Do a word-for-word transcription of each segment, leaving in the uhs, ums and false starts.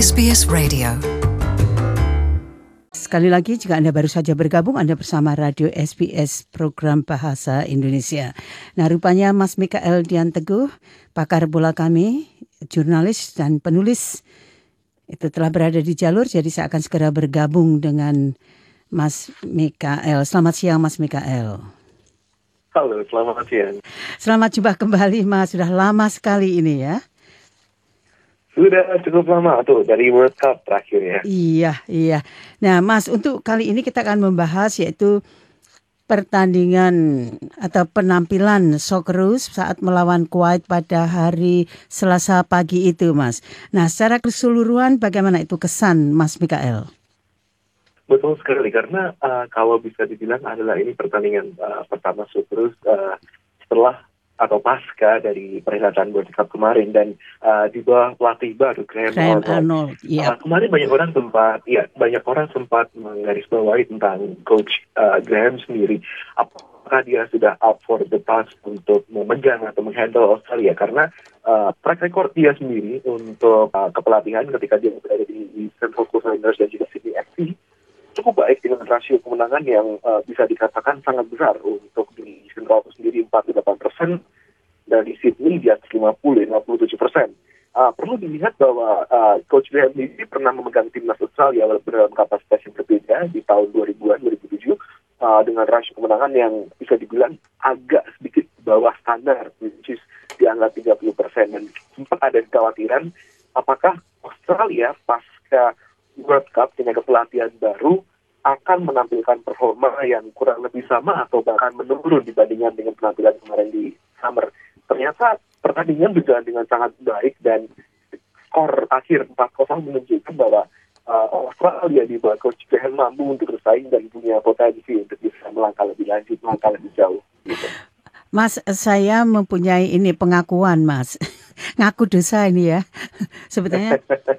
S B S Radio. Sekali lagi, jika Anda baru saja bergabung, Anda bersama Radio S B S Program Bahasa Indonesia. Nah, rupanya Mas Mikael Dian Teguh, pakar bola kami, jurnalis dan penulis, itu telah berada di jalur, jadi saya akan segera bergabung dengan Mas Mikael. Selamat siang, Mas Mikael. Halo, selamat siang. Selamat jumpa kembali, Mas. Sudah lama sekali ini ya. Sudah cukup lama tuh dari World Cup terakhir ya. Iya, iya. Nah, Mas, untuk kali ini kita akan membahas yaitu pertandingan atau penampilan Socceroos saat melawan Kuwait pada hari Selasa pagi itu, Mas. Nah, secara keseluruhan bagaimana itu kesan Mas Mikael? Betul sekali, karena uh, kalau bisa dibilang adalah ini pertandingan uh, pertama Socceroos uh, setelah atau pasca dari perhelatan World Cup kemarin, dan uh, di bawah pelatih baru Graham, Graham Arnold. Arnold, iya. Uh, kemarin banyak orang sempat, ya banyak orang sempat menggarisbawahi tentang coach uh, Graham sendiri. Apakah dia sudah out for the task untuk memegang atau menghandle Australia? Karena uh, track record dia sendiri untuk uh, kepelatihan ketika dia berada di Central Coast Mariners dan juga Sydney F C cukup baik dengan rasio kemenangan yang uh, bisa dikatakan sangat besar. Untuk di Central Coast sendiri empat puluh delapan persen, dan di Sydney di atas lima puluh, lima puluh tujuh persen. Uh, perlu dilihat bahwa uh, Coach Graham ini pernah memegang timnas Australia walaupun dalam kapasitas yang berbeda di tahun dua ribuan, dua ribu tujuh, uh, dengan rasio kemenangan yang bisa dibilang agak sedikit bawah standar, which is di angka tiga puluh persen. Dan sempat ada kekhawatiran apakah Australia pasca World Cup dengan kepelatihan baru akan menampilkan performa yang kurang lebih sama atau bahkan menurun dibandingkan dengan penampilan kemarin di Summer. Ternyata pertandingan berjalan dengan sangat baik dan skor akhir empat kosong menunjukkan bahwa uh, Australia di bawah Coach Graham mampu untuk bersaing dan punya potensi untuk bisa melangkah lebih lanjut, melangkah lebih jauh. Gitu. Mas, saya mempunyai ini pengakuan, Mas. Ngaku dosa ini ya. Sebetulnya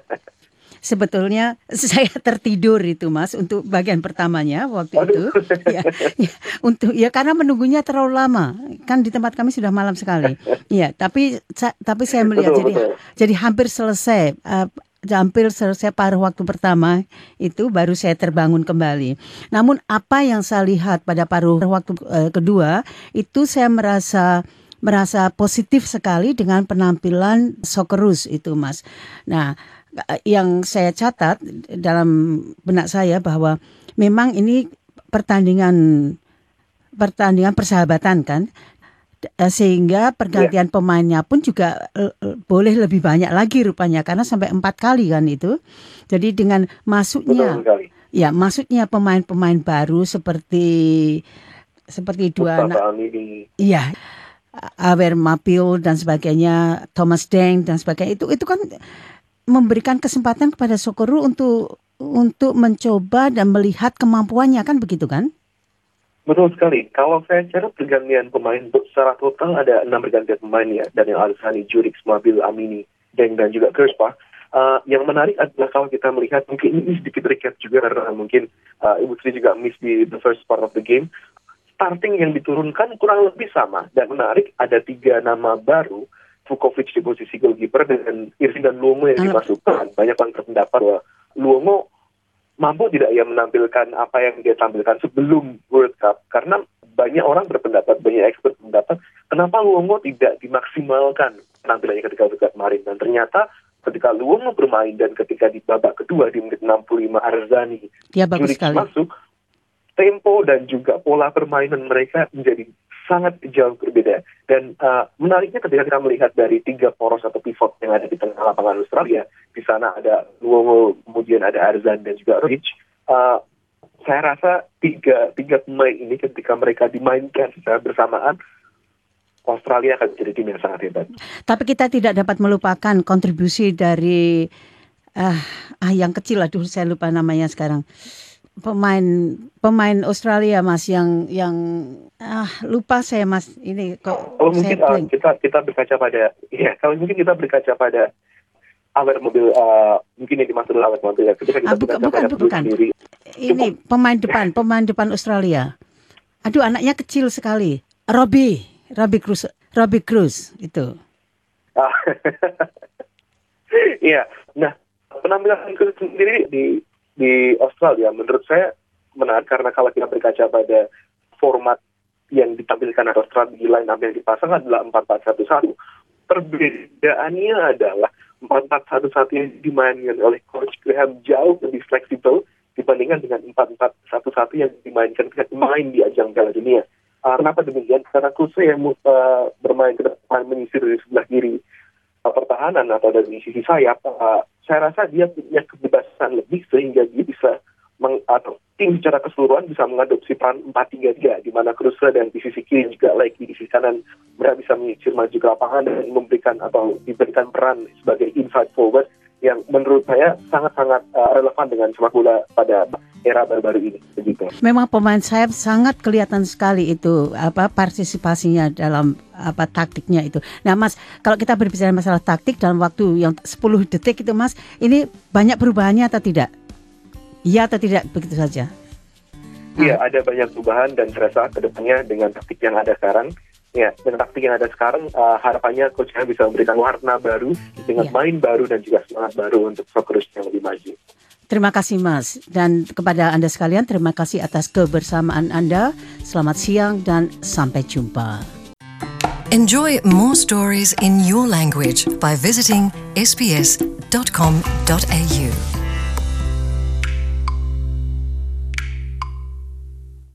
Sebetulnya saya tertidur itu, Mas, untuk bagian pertamanya waktu Aduh. itu. Ya, ya, untuk ya karena menunggunya terlalu lama. Kan di tempat kami sudah malam sekali. Ya, tapi sa, tapi saya melihat Betul, jadi betul. jadi hampir selesai uh, hampir selesai paruh waktu pertama itu baru saya terbangun kembali. Namun apa yang saya lihat pada paruh waktu uh, kedua itu saya merasa merasa positif sekali dengan penampilan Socceroos itu, Mas. Nah, yang saya catat dalam benak saya bahwa memang ini pertandingan pertandingan persahabatan kan, sehingga pergantian yeah. pemainnya pun juga uh, boleh lebih banyak lagi rupanya karena sampai empat kali kan itu. Jadi dengan masuknya ya masuknya pemain-pemain baru seperti seperti dua anak, iya, Awer Mapil dan sebagainya, Thomas Deng dan sebagainya, itu itu kan memberikan kesempatan kepada Socceroos untuk untuk mencoba dan melihat kemampuannya, kan begitu kan? Betul sekali. Kalau saya cara pergantian pemain secara total ada enam pergantian pemain ya. Daniel Alessani, Jurix, Mabil, Amini, Deng dan juga Kerspa. Uh, yang menarik adalah kalau kita melihat, mungkin ini sedikit recap juga karena mungkin uh, Ibu Sri juga miss di the first part of the game. Starting yang diturunkan kurang lebih sama, dan menarik ada tiga nama baru. Vukovic di posisi goalkeeper dan Irvin dan Luongo yang dimasukkan. Banyak orang berpendapat bahwa Luongo mampu tidak ya menampilkan apa yang dia tampilkan sebelum World Cup. Karena banyak orang berpendapat, banyak expert berpendapat, kenapa Luongo tidak dimaksimalkan penampilannya ketika World Cup kemarin. Dan ternyata ketika Luongo bermain dan ketika di babak kedua di menit enam puluh lima Arzani Jurix masuk, tempo dan juga pola permainan mereka menjadi sangat jauh berbeda. Dan uh, menariknya ketika kita melihat dari tiga poros atau pivot yang ada di tengah lapangan Australia, di sana ada Luongo, kemudian ada Arzan dan juga Rich. Uh, saya rasa tiga tiga pemain ini ketika mereka dimainkan secara bersamaan, Australia akan menjadi tim yang sangat hebat. Tapi kita tidak dapat melupakan kontribusi dari uh, ah yang kecil, aduh saya lupa namanya sekarang. Pemain pemain Australia, Mas, yang yang ah lupa saya, Mas, ini kok kalau mungkin uh, kita kita berkaca pada ya kalau mungkin kita berkaca pada Awer Mobil, uh, mungkin yang dimaksud Awer Mobil ya, ketika kita ah, bukan, berkaca bukan, pada bukan. sendiri. Ini cukup. pemain depan pemain depan Australia, aduh anaknya kecil sekali, Robbie Robbie Cruz Robbie Cruz itu. Iya, nah penampilan coach sendiri di di Australia menurut saya menarik karena kalau kita berkaca pada format yang ditampilkan atau strategi line up yang dipasang adalah empat empat satu satu. Perbedaannya adalah empat empat satu satu yang dimainkan oleh Coach Graham jauh lebih fleksibel dibandingkan dengan empat empat satu satu yang dimainkan ketika main di ajang Piala Dunia. Uh, kenapa demikian? Karena Klose yang uh, bermain ke depan menyisir dari sebelah kiri uh, pertahanan atau dari sisi sayap, uh, saya rasa dia punya kebebasan lebih sehingga dia bisa meng, atau tim secara keseluruhan bisa mengadopsi peran empat tiga tiga di mana Klose dan di sisi kiri juga lagi di sisi kanan mereka bisa menyisir maju ke lapangan dan memberikan atau diberikan peran sebagai inside forward yang menurut saya sangat-sangat uh, relevan dengan sepak bola pada era baru-baru ini begitu. Memang pemain sayap sangat kelihatan sekali itu apa partisipasinya dalam apa taktiknya itu. Nah Mas, kalau kita berbicara masalah taktik dalam waktu yang sepuluh detik itu Mas, ini banyak perubahannya atau tidak? Iya atau tidak begitu saja? Iya, nah. Ada banyak perubahan dan saya rasa kedepannya dengan taktik yang ada sekarang, ya dengan taktik yang ada sekarang uh, harapannya coachnya bisa memberikan warna baru dengan ya. main baru dan juga semangat baru untuk Socceroos yang lebih maju. Terima kasih Mas, dan kepada Anda sekalian terima kasih atas kebersamaan Anda. Selamat siang dan sampai jumpa. Enjoy more stories in your language by visiting s b s dot com dot a u.